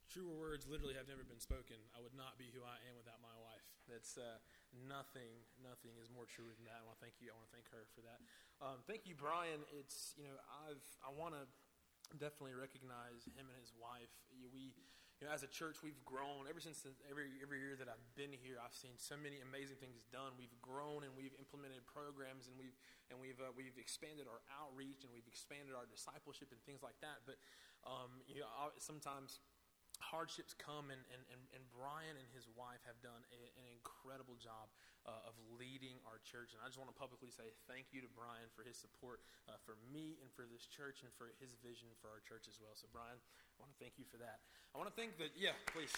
Truer words literally have never been spoken. I would not be who I am without my wife. That's nothing is more true than that. I want to thank you. I want to thank her for that. Thank you, Brian. It's I want to definitely recognize him and his wife. We, as a church, we've grown ever since every year that I've been here. I've seen so many amazing things done. We've grown and we've implemented programs and we've expanded our outreach and we've expanded our discipleship and things like that. But sometimes hardships come, and Brian and his wife have done an incredible job of leading our church. And I just want to publicly say thank you to Brian for his support for me and for this church and for his vision for our church as well. So Brian, I want to thank you for that. I want to thank please.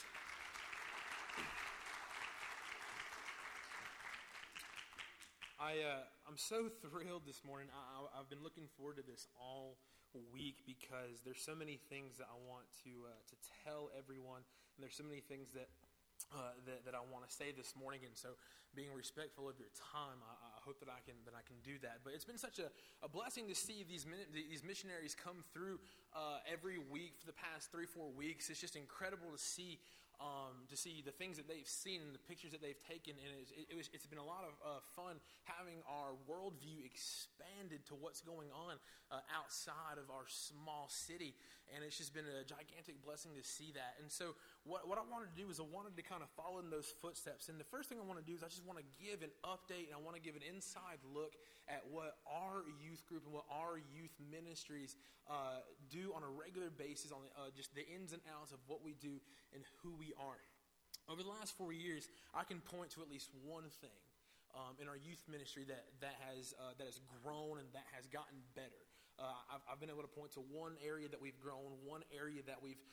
I'm so thrilled this morning. I've been looking forward to this all week because there's so many things that I want to tell everyone, and there's so many things that I want to say this morning. And so, being respectful of your time, I hope that I can do that. But it's been such a blessing to see these missionaries come through every week for the past 3-4 weeks. It's just incredible to see the things that they've seen and the pictures that they've taken, and it's been a lot of fun having our worldview expanded to what's going on outside of our small city, and it's just been a gigantic blessing to see that. And so what I wanted to do is I wanted to kind of follow in those footsteps, and the first thing I want to do is I just want to give an update, and I want to give an inside look at what our youth group and what our youth ministries do on a regular basis, on just the ins and outs of what we do and who we are. Over the last 4 years, I can point to at least one thing in our youth ministry that has grown and that has gotten better. I've been able to point to one area that we've grown, one area that we've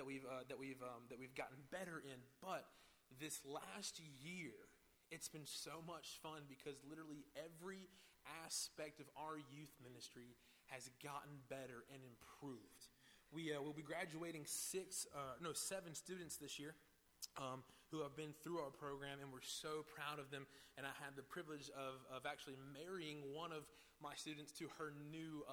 gotten better in. But this last year, it's been so much fun because literally every aspect of our youth ministry has gotten better and improved. We'll be graduating 7 students this year who have been through our program, and we're so proud of them. And I had the privilege of actually marrying one of my students to her new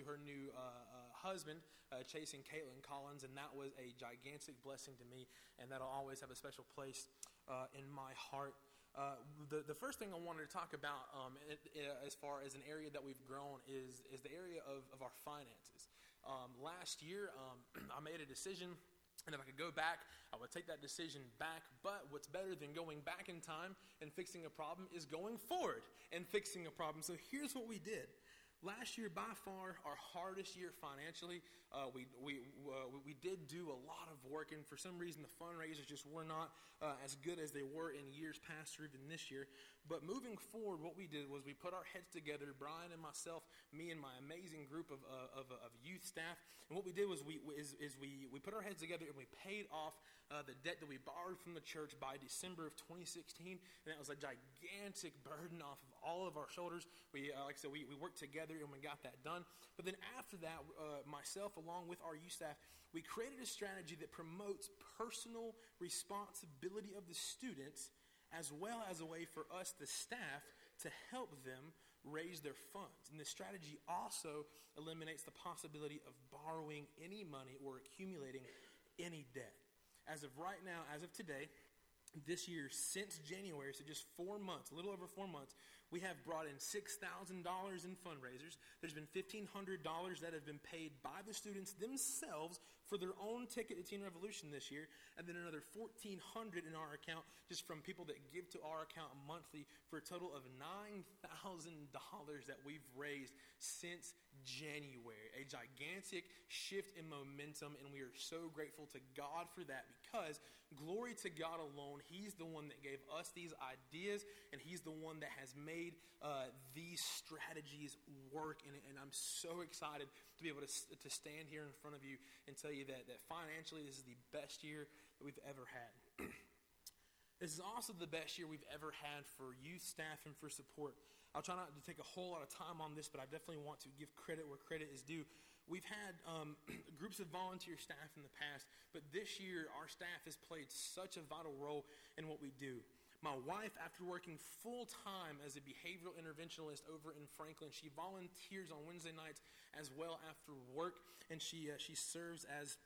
husband, Chase and Caitlin Collins, and that was a gigantic blessing to me, and that'll always have a special place in my heart. The first thing I wanted to talk about as far as an area that we've grown is the area of our finances. Last year, I made a decision, and if I could go back, I would take that decision back. But what's better than going back in time and fixing a problem is going forward and fixing a problem. So here's what we did. Last year, by far, our hardest year financially. We did do a lot of work, and for some reason, the fundraisers just were not as good as they were in years past or even this year. But moving forward, what we did was we put our heads together, Brian and myself, me and my amazing group of youth staff. And what we did was we put our heads together and we paid off the debt that we borrowed from the church by December of 2016. And that was a gigantic burden off of all of our shoulders. We worked together and we got that done. But then after that, myself along with our youth staff, we created a strategy that promotes personal responsibility of the students, as well as a way for us, the staff, to help them raise their funds. And this strategy also eliminates the possibility of borrowing any money or accumulating any debt. As of right now, as of today, this year, since January, so just 4 months, a little over 4 months, we have brought in $6,000 in fundraisers. There's been $1,500 that have been paid by the students themselves for their own ticket to Teen Revolution this year, and then another $1,400 in our account just from people that give to our account monthly, for a total of $9,000 that we've raised since January. A gigantic shift in momentum, and we are so grateful to God for that, because glory to God alone. He's the one that gave us these ideas, and He's the one that has made these strategies work. And I'm so excited to be able to stand here in front of you and tell you that financially this is the best year that we've ever had. This is also the best year we've ever had for youth staff and for support. I'll try not to take a whole lot of time on this, but I definitely want to give credit where credit is due. We've had groups of volunteer staff in the past, but this year our staff has played such a vital role in what we do. My wife, after working full-time as a behavioral interventionist over in Franklin, she volunteers on Wednesday nights as well after work, and she serves as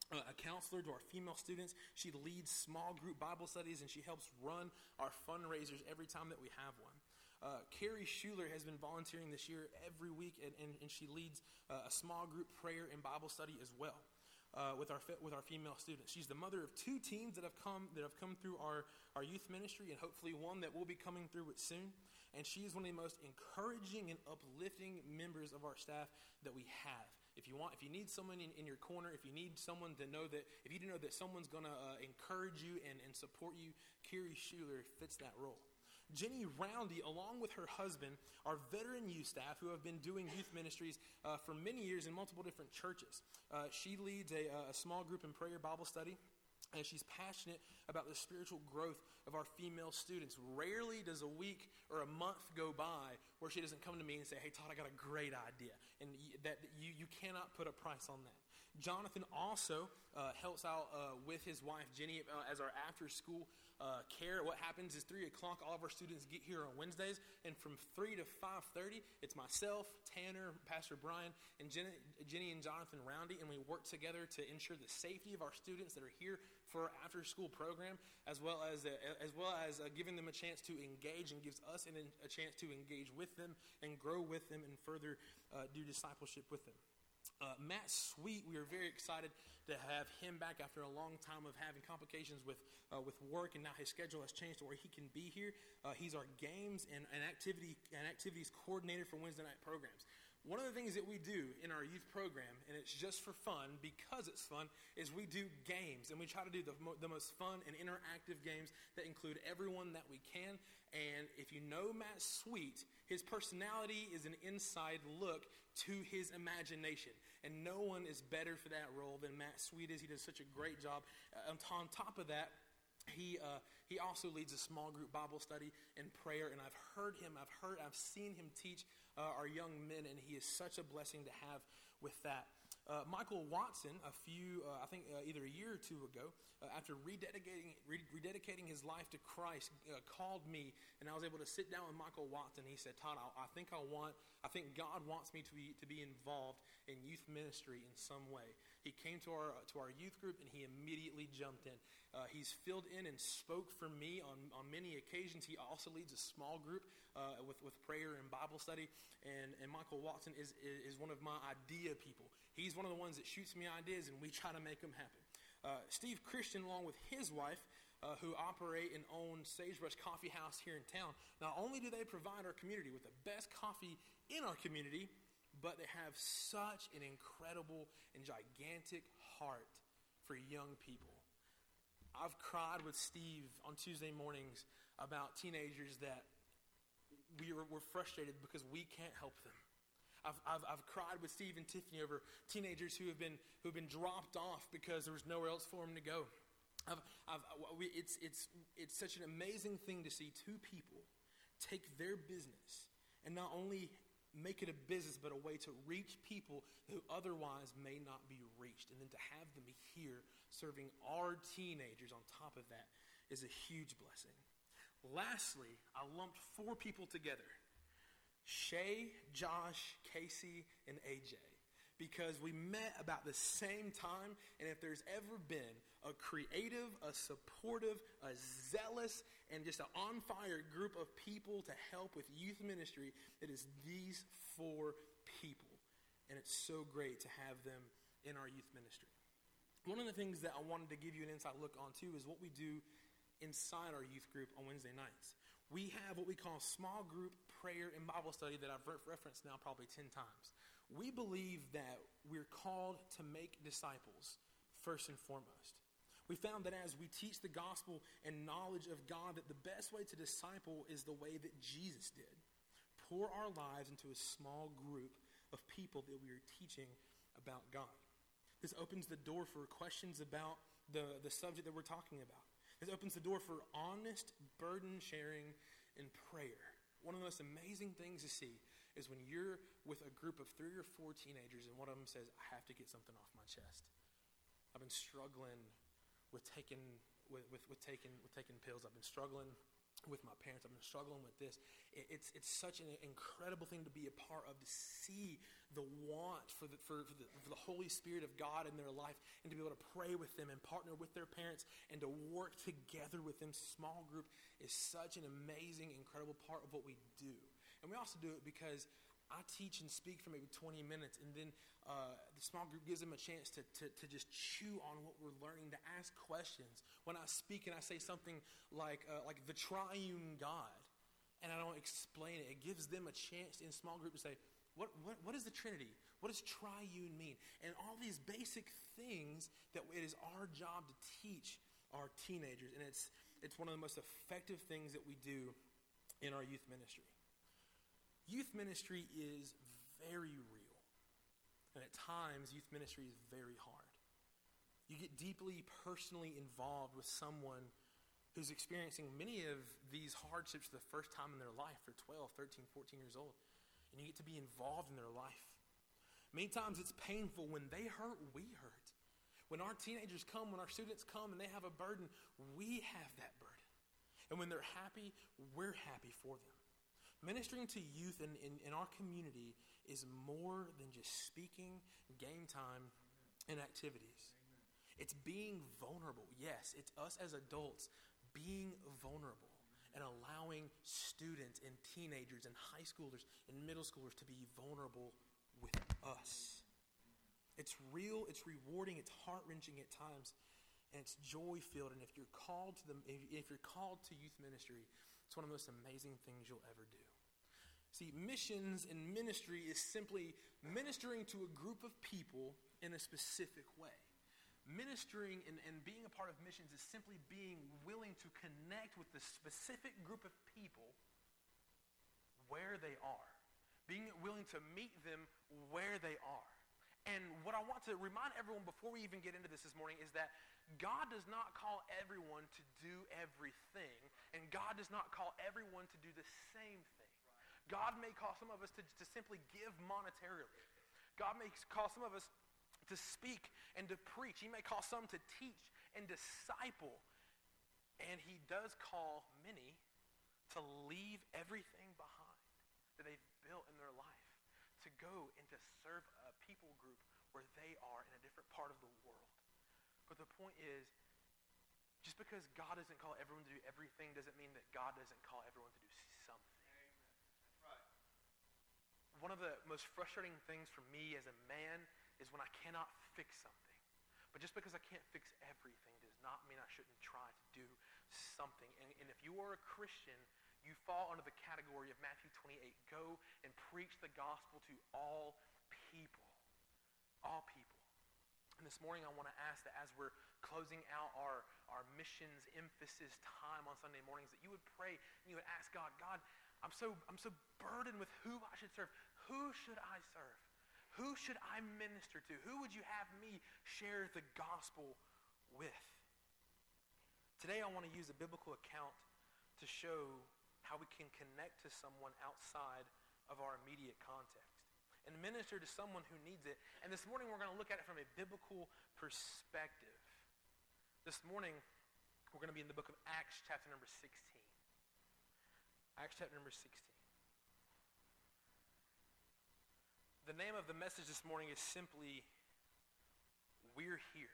a counselor to our female students. She leads small group Bible studies, and she helps run our fundraisers every time that we have one. Carrie Schuler has been volunteering this year every week, and she leads a small group prayer and Bible study as well with our female students. She's the mother of 2 teens that have come through our youth ministry, and hopefully one that will be coming through it soon. And she is one of the most encouraging and uplifting members of our staff that we have. If you need someone in your corner, if you need someone to know that, if you know that someone's going to encourage you and support you, Carrie Schuler fits that role. Jenny Roundy, along with her husband, are veteran youth staff who have been doing youth ministries for many years in multiple different churches. She leads a small group and prayer Bible study, and she's passionate about the spiritual growth of our female students. Rarely does a week or a month go by where she doesn't come to me and say, "Hey, Todd, I got a great idea." And that you cannot put a price on that. Jonathan also helps out with his wife, Jenny, as our after-school care. What happens is 3 o'clock, all of our students get here on Wednesdays, and from 3 to 5:30, it's myself, Tanner, Pastor Brian, and Jenny and Jonathan Roundy, and we work together to ensure the safety of our students that are here for our after-school program, as well as giving them a chance to engage, and gives us a chance to engage with them and grow with them and further do discipleship with them. Matt Sweet, we are very excited to have him back after a long time of having complications with work, and now his schedule has changed to where he can be here. He's our games and activities coordinator for Wednesday night programs. One of the things that we do in our youth program, and it's just for fun, because it's fun, is we do games, and we try to do the most fun and interactive games that include everyone that we can. And if you know Matt Sweet, his personality is an inside look to his imagination, and no one is better for that role than Matt Sweet is. He does such a great job. On top of that, he also leads a small group Bible study and prayer, and I've seen him teach our young men, and he is such a blessing to have with that. Michael Watson, either a year or 2 ago, after rededicating his life to Christ, called me, and I was able to sit down with Michael Watson. He said, "Todd, I think God wants me to be involved in youth ministry in some way." He came to our youth group, and he immediately jumped in. He's filled in and spoke for me on many occasions. He also leads a small group with prayer and Bible study. And Michael Watson is one of my idea people. He's one of the ones that shoots me ideas, and we try to make them happen. Steve Christian, along with his wife, who operate and own Sagebrush Coffee House here in town, not only do they provide our community with the best coffee in our community, but they have such an incredible and gigantic heart for young people. I've cried with Steve on Tuesday mornings about teenagers that we're frustrated because we can't help them. I've cried with Steve and Tiffany over teenagers who've been dropped off because there was nowhere else for them to go. It's such an amazing thing to see 2 people take their business and not only make it a business, but a way to reach people who otherwise may not be reached. And then to have them here serving our teenagers on top of that is a huge blessing. Lastly, I lumped 4 people together: Shay, Josh, Casey, and AJ. Because we met about the same time, and if there's ever been a creative, a supportive, a zealous, and just an on-fire group of people to help with youth ministry, it is these 4 people. And it's so great to have them in our youth ministry. One of the things that I wanted to give you an inside look on, too, is what we do inside our youth group on Wednesday nights. We have what we call small group prayer and Bible study that I've referenced now probably 10 times. We believe that we're called to make disciples first and foremost. We found that as we teach the gospel and knowledge of God, that the best way to disciple is the way that Jesus did. Pour our lives into a small group of people that we are teaching about God. This opens the door for questions about the subject that we're talking about. This opens the door for honest burden sharing and prayer. One of the most amazing things to see is when you're with a group of 3 or 4 teenagers and one of them says, "I have to get something off my chest. I've been struggling with taking pills. I've been struggling with my parents. I've been struggling with this. It's such an incredible thing to be a part of, to see the want for the Holy Spirit of God in their life, and to be able to pray with them and partner with their parents and to work together with them. Small group is such an amazing, incredible part of what we do. And we also do it because I teach and speak for maybe 20 minutes, and then the small group gives them a chance to just chew on what we're learning, to ask questions. When I speak and I say something like the triune God, and I don't explain it, it gives them a chance in small group to say, what is the Trinity? What does triune mean? And all these basic things that it is our job to teach our teenagers, and it's one of the most effective things that we do in our youth ministry. Youth ministry is very real, and at times, youth ministry is very hard. You get deeply personally involved with someone who's experiencing many of these hardships for the first time in their life. They're 12, 13, 14 years old, and you get to be involved in their life. Many times, it's painful. When they hurt, we hurt. When our teenagers come, when our students come and they have a burden, we have that burden. And when they're happy, we're happy for them. Ministering to youth in our community is more than just speaking, game time, and activities. It's being vulnerable. Yes, it's us as adults being vulnerable and allowing students and teenagers and high schoolers and middle schoolers to be vulnerable with us. It's real, it's rewarding, it's heart-wrenching at times, and it's joy-filled. And if you're called to youth ministry, it's one of the most amazing things you'll ever do. See, missions and ministry is simply ministering to a group of people in a specific way. Ministering and being a part of missions is simply being willing to connect with the specific group of people where they are. Being willing to meet them where they are. And what I want to remind everyone before we even get into this morning is that God does not call everyone to do everything, and God does not call everyone to do the same thing. God may call some of us to simply give monetarily. God may call some of us to speak and to preach. He may call some to teach and disciple. And he does call many to leave everything behind that they've built in their life, to go and to serve a people group where they are in a different part of the world. But the point is, just because God doesn't call everyone to do everything doesn't mean that God doesn't call everyone to do something. One of the most frustrating things for me as a man is when I cannot fix something. But just because I can't fix everything does not mean I shouldn't try to do something. And if you are a Christian, you fall under the category of Matthew 28. Go and preach the gospel to all people. All people. And this morning I want to ask that as we're closing out our missions emphasis time on Sunday mornings, that you would pray and you would ask God, I'm so burdened with who I should serve. Who should I serve? Who should I minister to? Who would you have me share the gospel with? Today I want to use a biblical account to show how we can connect to someone outside of our immediate context and minister to someone who needs it. And this morning we're going to look at it from a biblical perspective. This morning we're going to be in the book of Acts chapter number 16. Acts chapter number 16. The name of the message this morning is simply, We're Here.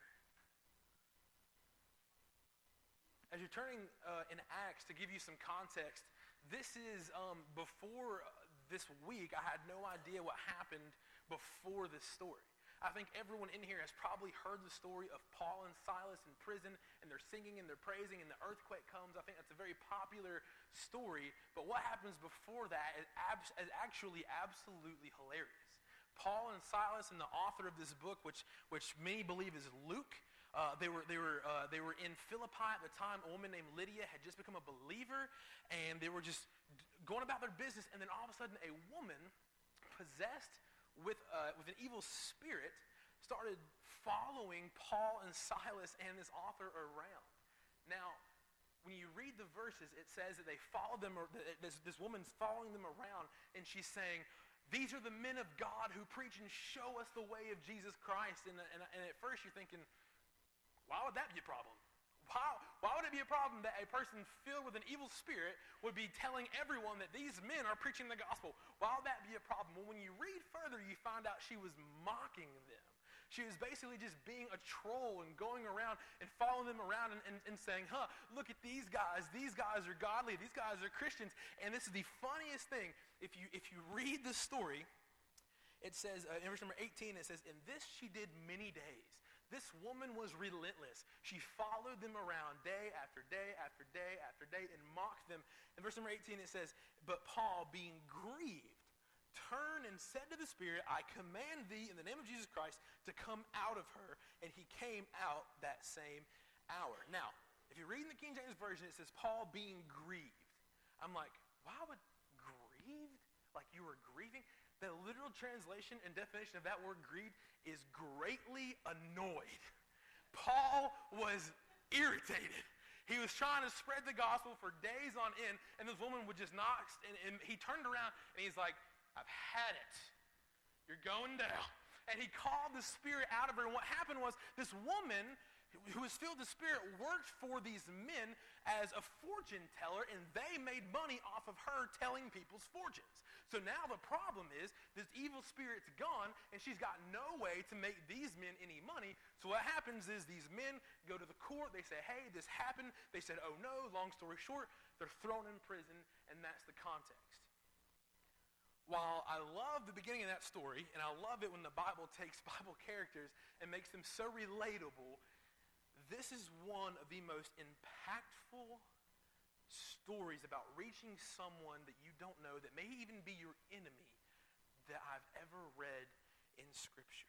As you're turning in Acts, to give you some context, this is before this week. I had no idea what happened before this story. I think everyone in here has probably heard the story of Paul and Silas in prison, and they're singing and they're praising, and the earthquake comes. I think that's a very popular story, but what happens before that is actually absolutely hilarious. Paul and Silas, and the author of this book, which many believe is Luke, they were in Philippi at the time. A woman named Lydia had just become a believer, and they were just going about their business. And then all of a sudden, a woman possessed with an evil spirit started following Paul and Silas and this author around. Now, when you read the verses, it says that they followed them, or this woman's following them around, and she's saying, "These are the men of God who preach and show us the way of Jesus Christ." And at first you're thinking, why would that be a problem? Why would it be a problem that a person filled with an evil spirit would be telling everyone that these men are preaching the gospel? Why would that be a problem? Well, when you read further, you find out she was mocking them. She was basically just being a troll and going around and following them around and saying, look at these guys. These guys are godly. These guys are Christians. And this is the funniest thing. If you read the story, it says, in verse number 18, it says, "In this she did many days." This woman was relentless. She followed them around day after day after day after day and mocked them. In verse number 18, it says, "But Paul, being grieved, turned and said to the spirit, I command thee in the name of Jesus Christ to come out of her. And he came out that same hour." Now, if you read in the King James Version, it says Paul being grieved. I'm like, why would grieved? Like you were grieving? The literal translation and definition of that word grieved is greatly annoyed. Paul was irritated. He was trying to spread the gospel for days on end, and this woman would just knock, and he turned around and he's like, "I've had it. You're going down." And he called the spirit out of her. And what happened was this woman who was filled with the spirit worked for these men as a fortune teller, and they made money off of her telling people's fortunes. So now the problem is this evil spirit's gone, and she's got no way to make these men any money. So what happens is these men go to the court. They say, "Hey, this happened." They said, "Oh no." Long story short, they're thrown in prison, and that's the context. While I love the beginning of that story, and I love it when the Bible takes Bible characters and makes them so relatable, this is one of the most impactful stories about reaching someone that you don't know, that may even be your enemy, that I've ever read in Scripture.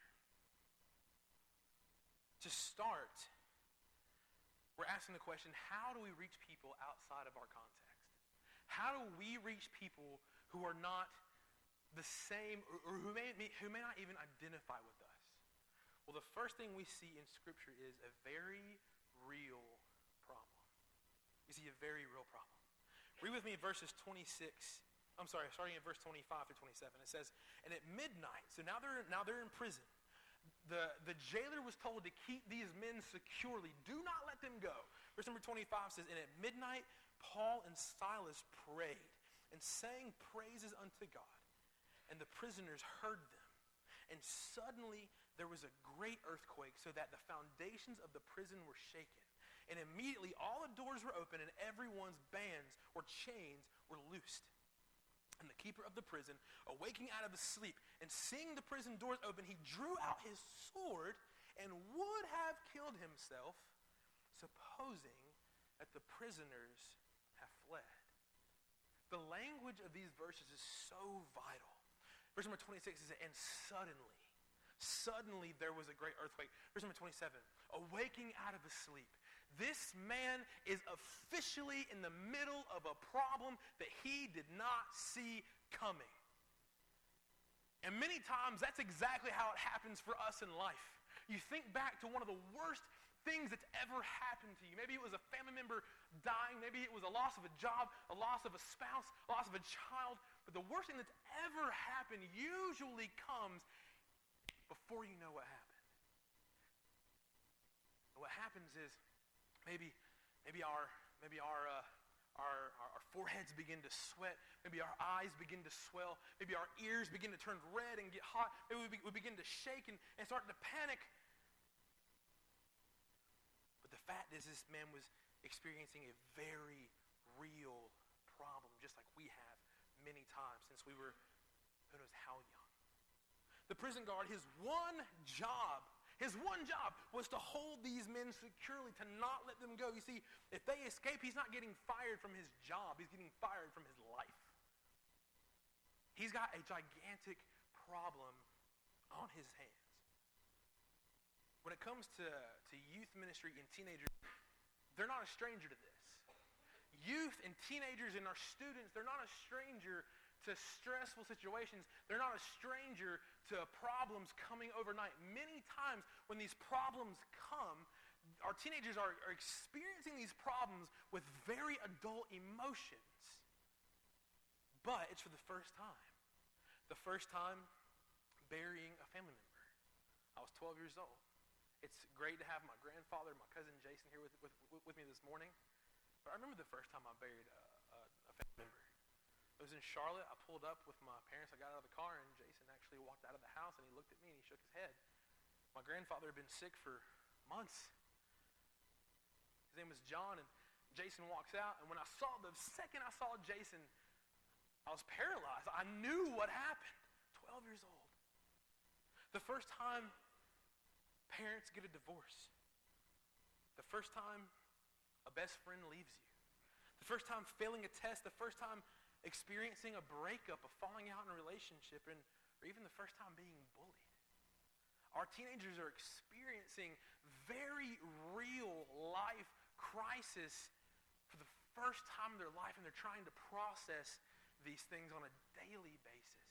To start, we're asking the question, how do we reach people outside of our context? How do we reach people who are not the same, or who may not even identify with us? Well, the first thing we see in Scripture is a very real problem. You see a very real problem. Read with me verses 26. I'm sorry, starting at verse 25 through 27. It says, "And at midnight," so now they're in prison. The jailer was told to keep these men securely. Do not let them go. Verse number 25 says, "And at midnight, Paul and Silas prayed and sang praises unto God. And the prisoners heard them. And suddenly there was a great earthquake, so that the foundations of the prison were shaken. And immediately all the doors were open, and everyone's bands or chains were loosed. And the keeper of the prison, awaking out of his sleep and seeing the prison doors open, he drew out his sword and would have killed himself, supposing that the prisoners have fled." The language of these verses is so vital. Verse number 26 is, "And suddenly there was a great earthquake." Verse number 27, "Awaking out of his sleep." This man is officially in the middle of a problem that he did not see coming. And many times that's exactly how it happens for us in life. You think back to one of the worst things that's ever happened to you. Maybe it was a family member dying. Maybe it was a loss of a job, a loss of a spouse, a loss of a child. But the worst thing that's ever happened usually comes before you know what happened. And what happens is maybe our foreheads begin to sweat. Maybe our eyes begin to swell. Maybe our ears begin to turn red and get hot. Maybe we begin to shake and start to panic. But the fact is, this man was experiencing a very real problem, just like we have many times since we were who knows how young. The prison guard, his one job was to hold these men securely, to not let them go. You see, if they escape, he's not getting fired from his job. He's getting fired from his life. He's got a gigantic problem on his hands. When it comes to youth ministry and teenagers, they're not a stranger to this. Youth and teenagers and our students, they're not a stranger to stressful situations. They're not a stranger to problems coming overnight. Many times when these problems come, our teenagers are experiencing these problems with very adult emotions. But it's for the first time. The first time burying a family member. I was 12 years old. It's great to have my grandfather and my cousin Jason here with me this morning. But I remember the first time I buried a family member. It was in Charlotte. I pulled up with my parents. I got out of the car, and Jason actually walked out of the house, and he looked at me, and he shook his head. My grandfather had been sick for months. His name was John, and Jason walks out, and the second I saw Jason, I was paralyzed. I knew what happened. 12 years old. The first time parents get a divorce. The first time a best friend leaves you. The first time failing a test. The first time experiencing a breakup, a falling out in a relationship, or even the first time being bullied. Our teenagers are experiencing very real life crisis for the first time in their life, and they're trying to process these things on a daily basis.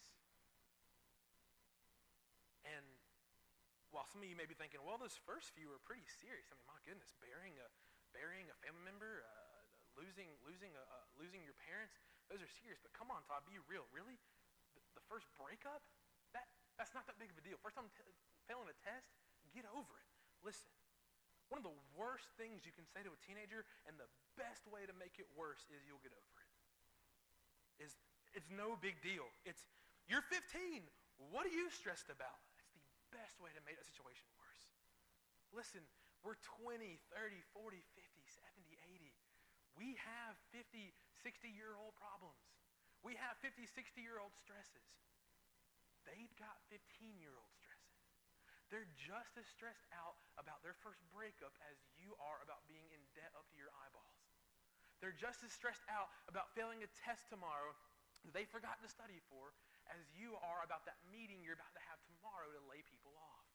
And while some of you may be thinking, well, those first few are pretty serious. I mean, my goodness, burying a family member, losing your parents, those are serious. But come on, Todd, be real. Really? The first breakup? That's not that big of a deal. First time failing a test? Get over it. Listen, one of the worst things you can say to a teenager, and the best way to make it worse, is you'll get over it. It's no big deal. You're 15. What are you stressed about? That's the best way to make a situation worse. Listen, we're 20, 30, 40, 50, 70, 80. We have 50, 60-year-old problems. We have 50, 60-year-old stresses. They've got 15-year-old stresses. They're just as stressed out about their first breakup as you are about being in debt up to your eyeballs. They're just as stressed out about failing a test tomorrow that they forgot to study for as you are about that meeting you're about to have tomorrow to lay people off.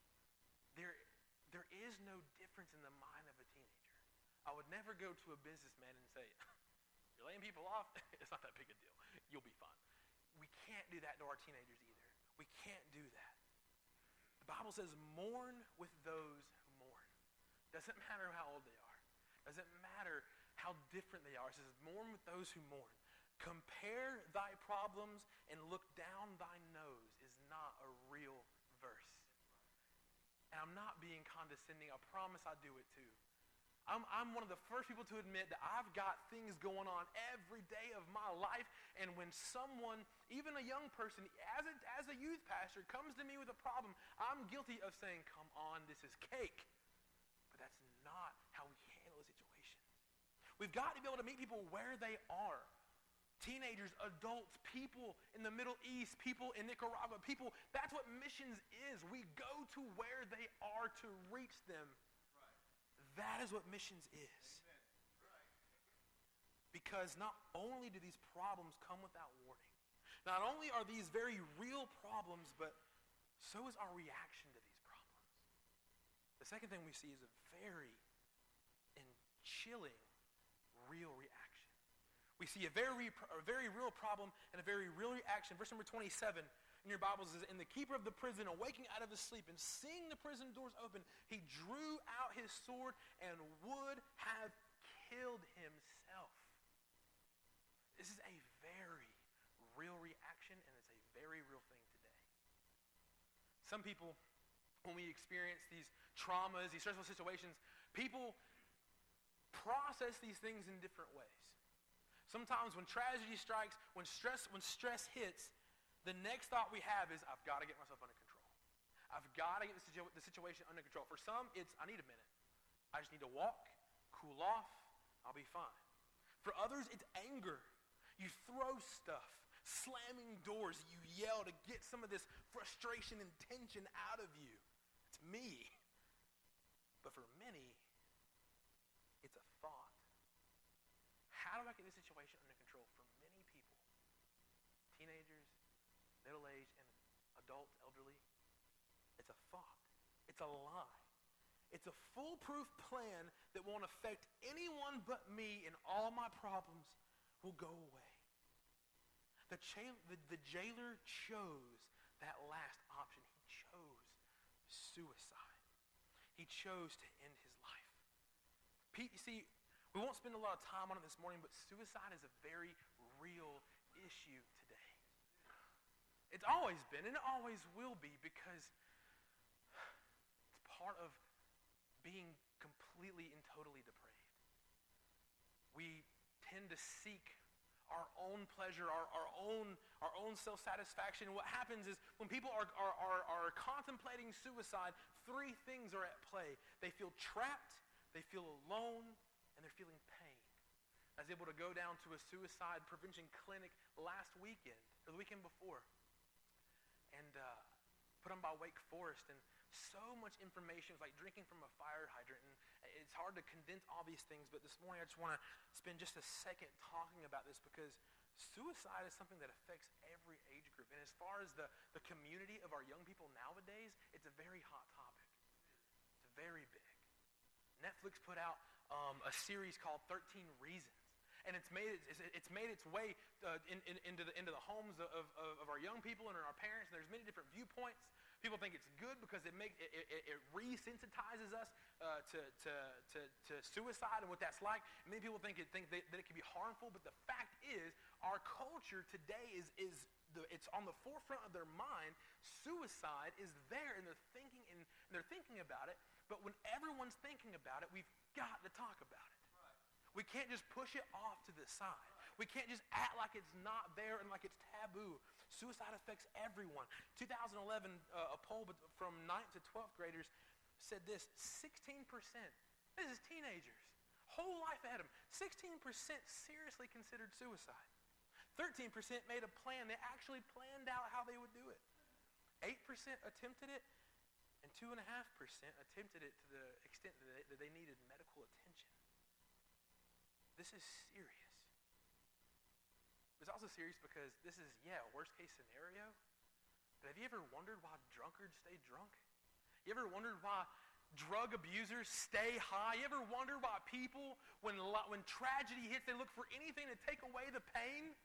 There is no difference in the mind of a teenager. I would never go to a businessman and say, you're laying people off? It's not that big a deal. You'll be fine. We can't do that to our teenagers either. We can't do that. The Bible says, mourn with those who mourn. Doesn't matter how old they are. Doesn't matter how different they are. It says, mourn with those who mourn. Compare thy problems and look down thy nose is not a real verse. And I'm not being condescending. I promise I do it too. I'm one of the first people to admit that I've got things going on every day of my life, and when someone, even a young person, as a youth pastor, comes to me with a problem, I'm guilty of saying, come on, this is cake. But that's not how we handle a situation. We've got to be able to meet people where they are. Teenagers, adults, people in the Middle East, people in Nicaragua, that's what missions is. We go to where they are to reach them. That is what missions is. Because not only do these problems come without warning, not only are these very real problems, but so is our reaction to these problems. The second thing we see is a very chilling real reaction. We see a very real problem and a very real reaction. Verse number 27 in your Bibles says, and the keeper of the prison, awaking out of his sleep and seeing the prison doors open, he drew out his sword and would have killed himself. This is a very real reaction, and it's a very real thing today. Some people, when we experience these traumas, these stressful situations, people process these things in different ways. Sometimes when tragedy strikes, when stress hits, the next thought we have is, I've got to get myself under control. I've got to get the situation under control. For some, it's, I need a minute. I just need to walk, cool off, I'll be fine. For others, it's anger. You throw stuff, slamming doors, you yell to get some of this frustration and tension out of you. It's me. But for many, it's a thought. How do I get this situation under control? For many people, teenagers, middle-aged, and adults, elderly, it's a thought. It's a lie. It's a foolproof plan that won't affect anyone but me, and all my problems will go away. The jailer chose that last option. He chose suicide. He chose to end his life. Pete, you see, we won't spend a lot of time on it this morning, but suicide is a very real issue today. It's always been, and it always will be, because it's part of being completely and totally depraved. We tend to seek our own pleasure, our own self-satisfaction. And what happens is when people are contemplating suicide, three things are at play. They feel trapped, they feel alone, and they're feeling pain. I was able to go down to a suicide prevention clinic last weekend, or the weekend before, and put on by Wake Forest, and so much information. It's like drinking from a fire hydrant, and it's hard to condense all these things, but this morning I just want to spend just a second talking about this, because suicide is something that affects every age group. And as far as the community of our young people nowadays, it's a very hot topic. It's very big. Netflix put out a series called 13 Reasons. And it's made its way into the homes of our young people and our parents. And there's many different viewpoints. People think it's good because it resensitizes us to suicide and what that's like. And many people think that it can be harmful. But the fact is, our culture today it's on the forefront of their mind. Suicide is there, and they're thinking about it. But when everyone's thinking about it, we've got to talk about it. We can't just push it off to the side. We can't just act like it's not there and like it's taboo. Suicide affects everyone. 2011, a poll from 9th to 12th graders said this: 16%, this is teenagers, whole life ahead of them, 16% seriously considered suicide. 13% made a plan. They actually planned out how they would do it. 8% attempted it, and 2.5% attempted it to the extent that they needed medical attention. This is serious. It's also serious because this is, worst case scenario. But have you ever wondered why drunkards stay drunk? You ever wondered why drug abusers stay high? You ever wonder why people, when tragedy hits, they look for anything to take away the pain?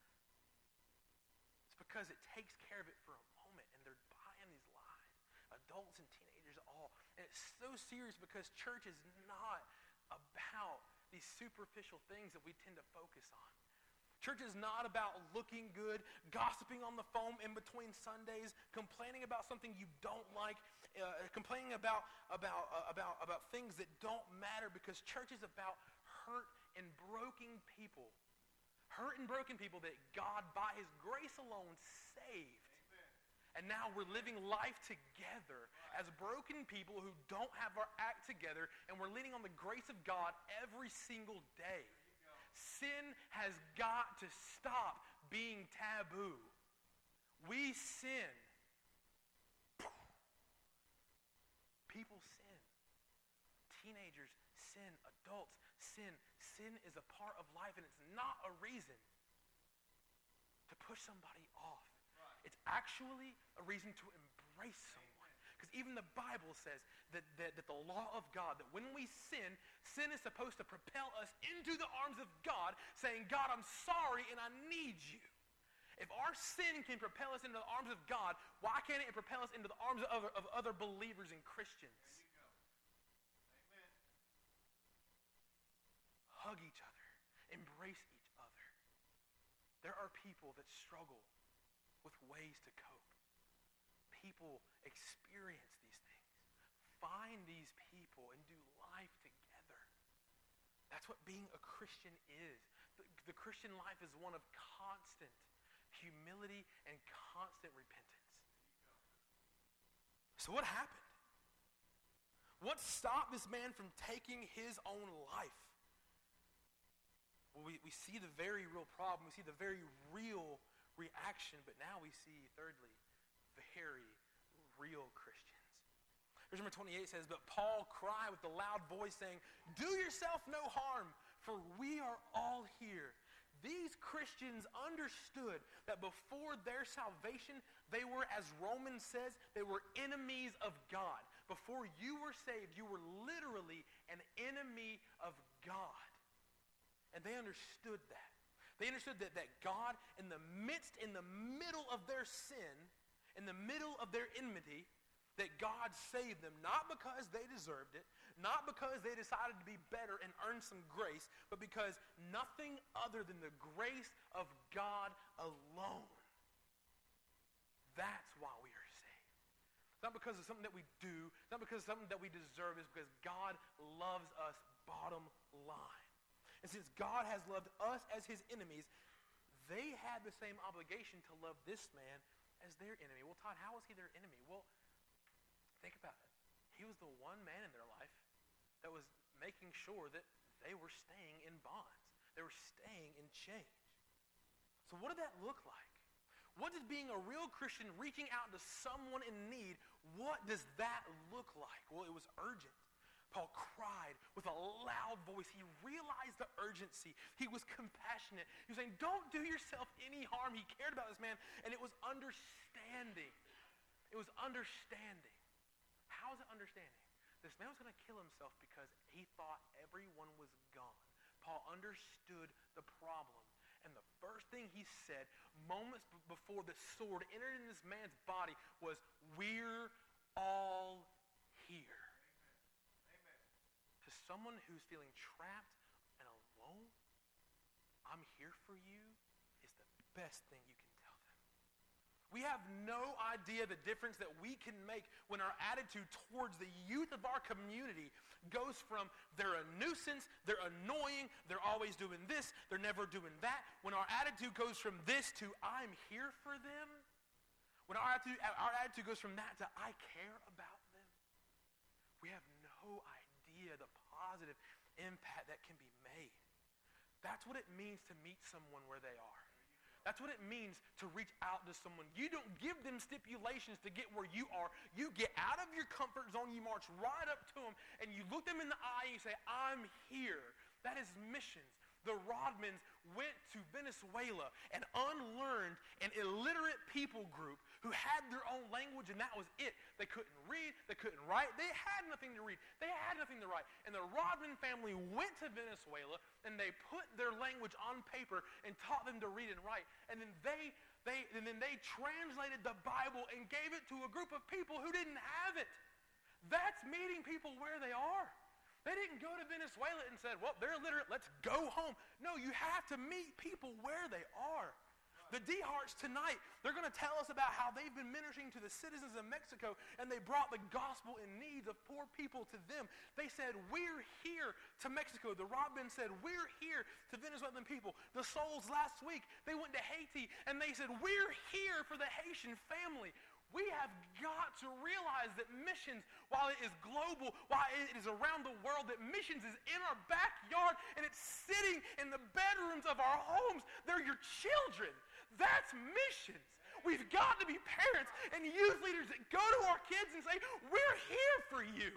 It's because it takes care of it for a moment, and they're buying these lies. Adults and teenagers all. And it's so serious because church is not about these superficial things that we tend to focus on. Church is not about looking good, gossiping on the phone in between Sundays, complaining about something you don't like, complaining about things that don't matter, because church is about hurt and broken people. Hurt and broken people that God, by His grace alone, saved. And now we're living life together as broken people who don't have our act together, and we're leaning on the grace of God every single day. Sin has got to stop being taboo. We sin. People sin. Teenagers sin. Adults sin. Sin is a part of life, and it's not a reason to push somebody off. It's actually a reason to embrace someone. Because even the Bible says that the law of God, that when we sin is supposed to propel us into the arms of God, saying, God, I'm sorry and I need you. If our sin can propel us into the arms of God, why can't it propel us into the arms of other believers and Christians? Amen. Hug each other. Embrace each other. There are people that struggle with ways to cope. People experience these things. Find these people and do life together. That's what being a Christian is. The Christian life is one of constant humility and constant repentance. So what happened? What stopped this man from taking his own life? Well, we see the very real problem. We see the very real reaction, but now we see, thirdly, very real Christians. Verse number 28 says, but Paul cried with a loud voice saying, do yourself no harm, for we are all here. These Christians understood that before their salvation, they were, as Romans says, they were enemies of God. Before you were saved, you were literally an enemy of God. And they understood that. They understood that God, in the middle of their sin, in the middle of their enmity, that God saved them, not because they deserved it, not because they decided to be better and earn some grace, but because nothing other than the grace of God alone. That's why we are saved. not because of something that we do, not because of something that we deserve. It's because God loves us, bottom line. And since God has loved us as his enemies, they had the same obligation to love this man as their enemy. Well, Todd, how was he their enemy? Well, think about it. He was the one man in their life that was making sure that they were staying in bonds. They were staying in chains. So what did that look like? What does being a real Christian, reaching out to someone in need, what does that look like? Well, it was urgent. Paul cried with a loud voice. He realized the urgency. He was compassionate. He was saying, don't do yourself any harm. He cared about this man, and it was understanding. It was understanding. How is it understanding? This man was going to kill himself because he thought everyone was gone. Paul understood the problem. And the first thing he said, moments before the sword entered in this man's body, was, we're all here. Amen. To someone who's feeling trapped and alone, I'm here for you, is the best thing you can tell them. We have no idea the difference that we can make when our attitude towards the youth of our community goes from they're a nuisance, they're annoying, they're always doing this, they're never doing that. When our attitude goes from this to I'm here for them, when our attitude goes from that to I care about them, we have no idea the positive impact that can be made. That's what it means to meet someone where they are. That's what it means to reach out to someone. You don't give them stipulations to get where you are. You get out of your comfort zone. You march right up to them, and you look them in the eye and you say, I'm here. That is missions. The Rodmans went to Venezuela, an unlearned and illiterate people group who had their own language, and that was it. They couldn't read. They couldn't write. They had nothing to read. They had nothing to write. And the Rodman family went to Venezuela, and they put their language on paper and taught them to read and write. And then they translated the Bible and gave it to a group of people who didn't have it. That's meeting people where they are. They didn't go to Venezuela and said, well, they're illiterate, let's go home. No, you have to meet people where they are. The D-Hearts tonight, they're going to tell us about how they've been ministering to the citizens of Mexico, and they brought the gospel and needs of poor people to them. They said, we're here to Mexico. The Rodman said, we're here to Venezuelan people. The Souls last week, they went to Haiti, and they said, we're here for the Haitian family. We have got to realize that missions, while it is global, while it is around the world, that missions is in our backyard and it's sitting in the bedrooms of our homes. They're your children. That's missions. We've got to be parents and youth leaders that go to our kids and say, we're here for you.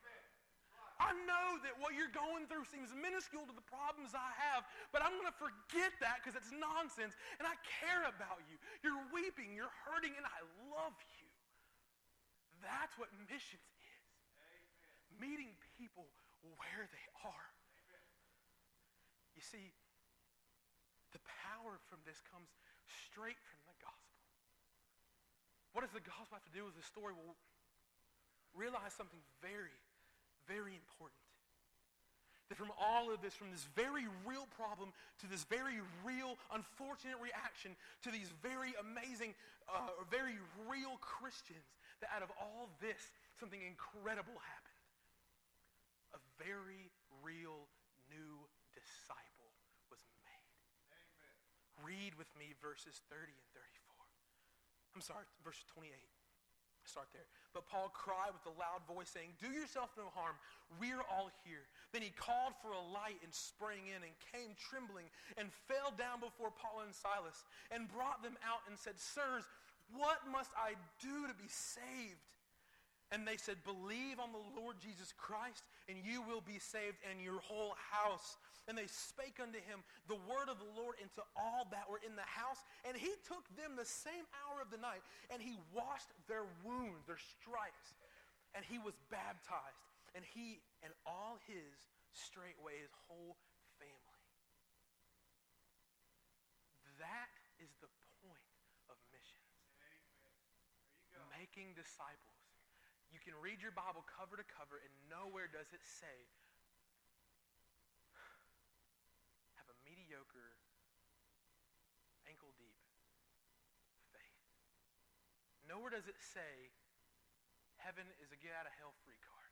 I know that what you're going through seems minuscule to the problems I have, but I'm going to forget that because it's nonsense, and I care about you. You're weeping, you're hurting, and I love you. That's what missions is. Amen. Meeting people where they are. Amen. You see, the power from this comes straight from the gospel. What does the gospel have to do with this story? Well, realize something very, very important. That from all of this, from this very real problem to this very real, unfortunate reaction to these very amazing, very real Christians, that out of all this, something incredible happened. A very real new disciple was made. Amen. Read with me verses 30 and 34. I'm sorry, verse 28. Start there. But Paul cried with a loud voice, saying, do yourself no harm. We're all here. Then he called for a light and sprang in and came trembling and fell down before Paul and Silas and brought them out and said, sirs, what must I do to be saved? And they said, believe on the Lord Jesus Christ, and you will be saved, and your whole house. And they spake unto him the word of the Lord into all that were in the house. And he took them the same hour of the night, and he washed their wounds, their stripes. And he was baptized, and he and all his, straightway his whole family. That is the point of missions. Making disciples. You can read your Bible cover to cover, and nowhere does it say, have a mediocre, ankle-deep faith. Nowhere does it say, heaven is a get-out-of-hell-free card.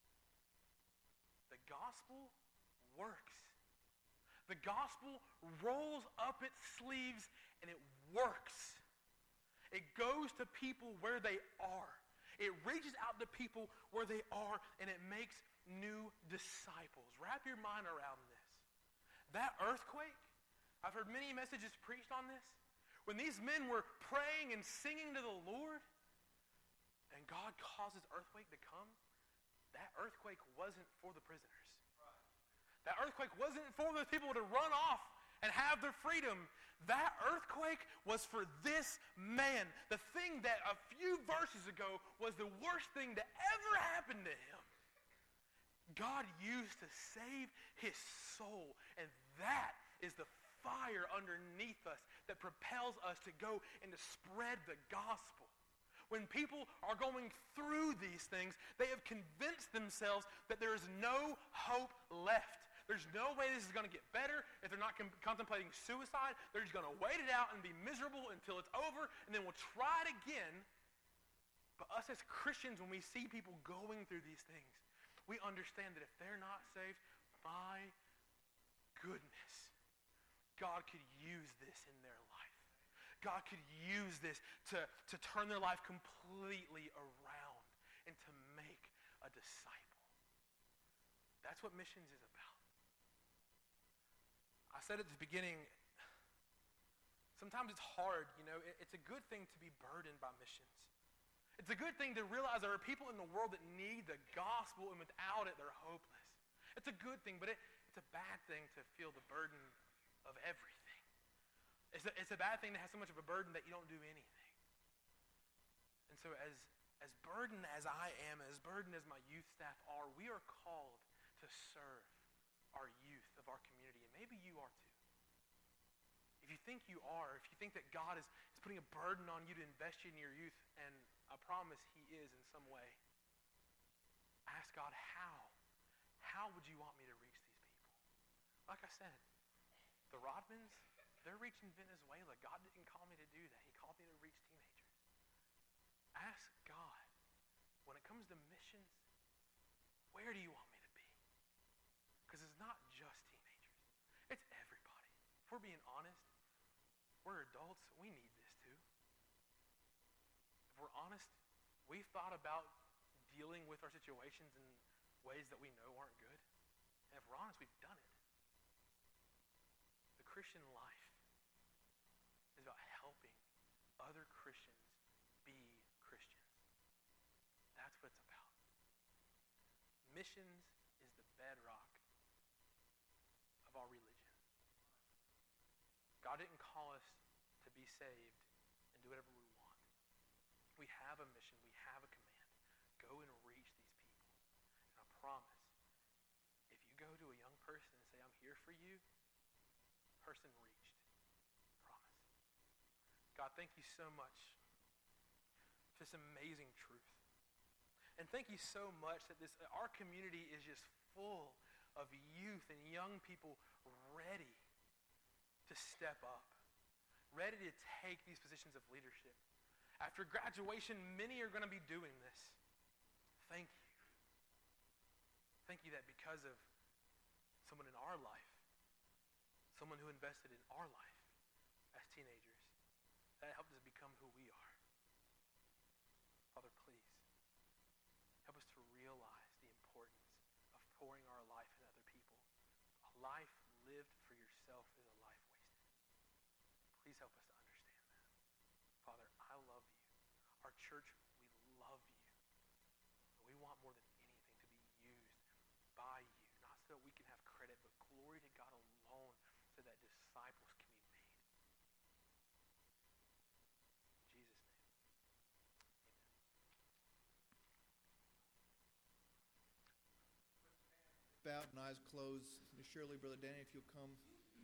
The gospel works. The gospel rolls up its sleeves and it works. It goes to people where they are. It reaches out to people where they are and it makes new disciples. Wrap your mind around this. That earthquake, I've heard many messages preached on this. When these men were praying and singing to the Lord and God causes earthquake to come, that earthquake wasn't for the prisoners. That earthquake wasn't for those people to run off and have their freedom. That earthquake was for this man. The thing that a few verses ago was the worst thing to ever happen to him, God used to save his soul. And that is the fire underneath us that propels us to go and to spread the gospel. When people are going through these things, they have convinced themselves that there is no hope left. There's no way this is going to get better. If they're not contemplating suicide, they're just going to wait it out and be miserable until it's over, and then we'll try it again. But us as Christians, when we see people going through these things, we understand that if they're not saved, my goodness, God could use this in their life. God could use this to turn their life completely around and to make a disciple. That's what missions is about. I said at the beginning, sometimes it's hard, it's a good thing to be burdened by missions. It's a good thing to realize there are people in the world that need the gospel, and without it, they're hopeless. It's a good thing, but it's a bad thing to feel the burden of everything. It's a bad thing to have so much of a burden that you don't do anything. And so as burdened as I am, as burdened as my youth staff are, we are called to serve our youth of our community, and maybe you are too. If you think you are, if you think that God is putting a burden on you to invest in your youth, and I promise he is in some way, ask God, how would you want me to reach these people? Like I said, the Rodmans, they're reaching Venezuela. God didn't call me to do that. He called me to reach teenagers. Ask God, when it comes to missions, where do you want me to be? Because it's not just teenagers. It's everybody. If we're being honest, we're adults. We need this too. If we're honest, we've thought about dealing with our situations in ways that we know aren't good. And if we're honest, we've done it. The Christian life is about helping other Christians be Christians. That's what it's about. Missions is the bedrock of our religion. God didn't call us to be saved and do whatever we want. We have a mission. We have a command. Go and reach these people. And I promise, if you go to a young person and say, I'm here for you, person reached. Promise. God, thank you so much for this amazing truth. And thank you so much that our community is just full of youth and young people ready to step up, ready to take these positions of leadership. After graduation, many are going to be doing this. Thank you. Thank you that because of someone in our life, someone who invested in our life as teenagers, that helped us become who we are. Father, please, help us to realize the importance of pouring our life into other people. A life lived for yourself is a life wasted. Please help us to understand that. Father, I love you. Our church, we love you. We want more than anything to be used by you, not so that we can have credit, but glory to God alone so that disciples can be made. In Jesus' name, amen. Bowed and eyes closed. Miss Shirley, Brother Danny, if you'll come.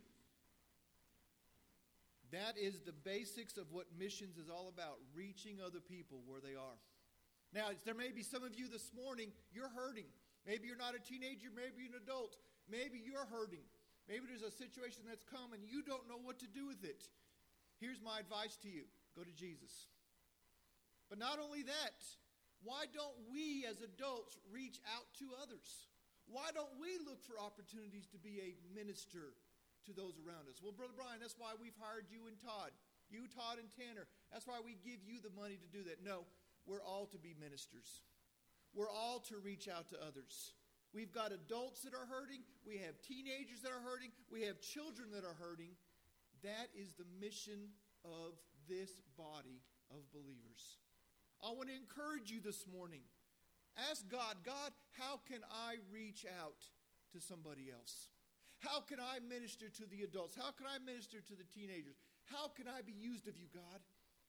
That is the basics of what missions is all about, reaching other people where they are. Now, there may be some of you this morning, you're hurting. Maybe you're not a teenager, maybe you're an adult. Maybe you're hurting. Maybe there's a situation that's come and you don't know what to do with it. Here's my advice to you. Go to Jesus. But not only that, Why don't we as adults reach out to others? Why don't we look for opportunities to be a minister to those around us? Well, Brother Brian, that's why we've hired you and Todd. You, Todd, and Tanner. That's why we give you the money to do that. No, we're all to be ministers. We're all to reach out to others. We've got adults that are hurting. We have teenagers that are hurting. We have children that are hurting. That is the mission of this body of believers. I want to encourage you this morning. Ask God, God, how can I reach out to somebody else? How can I minister to the adults? How can I minister to the teenagers? How can I be used of you, God?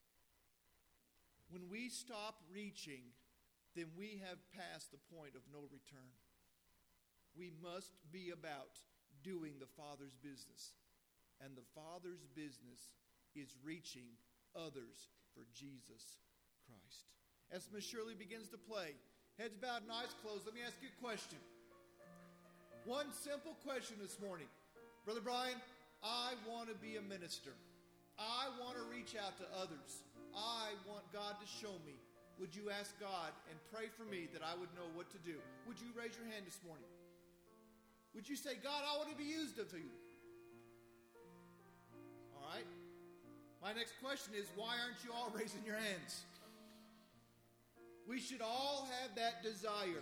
When we stop reaching, then we have passed the point of no return. We must be about doing the Father's business. And the Father's business is reaching others for Jesus Christ. As Miss Shirley begins to play, heads bowed and eyes closed, let me ask you a question. One simple question this morning. Brother Brian, I want to be a minister. I want to reach out to others. I want God to show me. Would you ask God and pray for me that I would know what to do? Would you raise your hand this morning? Would you say, God, I want to be used of you? All right. My next question is, why aren't you all raising your hands? We should all have that desire.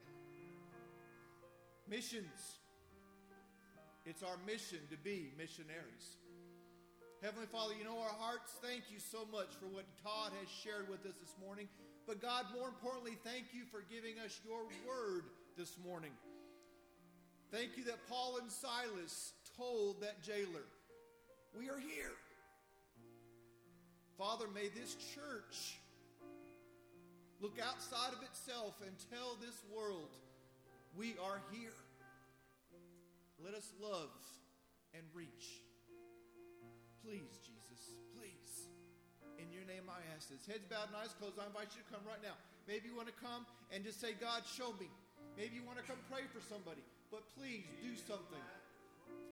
Missions. It's our mission to be missionaries. Heavenly Father, you know our hearts. Thank you so much for what Todd has shared with us this morning. But God, more importantly, thank you for giving us your word this morning. Thank you that Paul and Silas told that jailer, we are here. Father, may this church look outside of itself and tell this world, we are here. Let us love and reach. Please, Jesus, please. In your name I ask this. Heads bowed and eyes closed. I invite you to come right now. Maybe you want to come and just say, God, show me. Maybe you want to come pray for somebody. But please do something.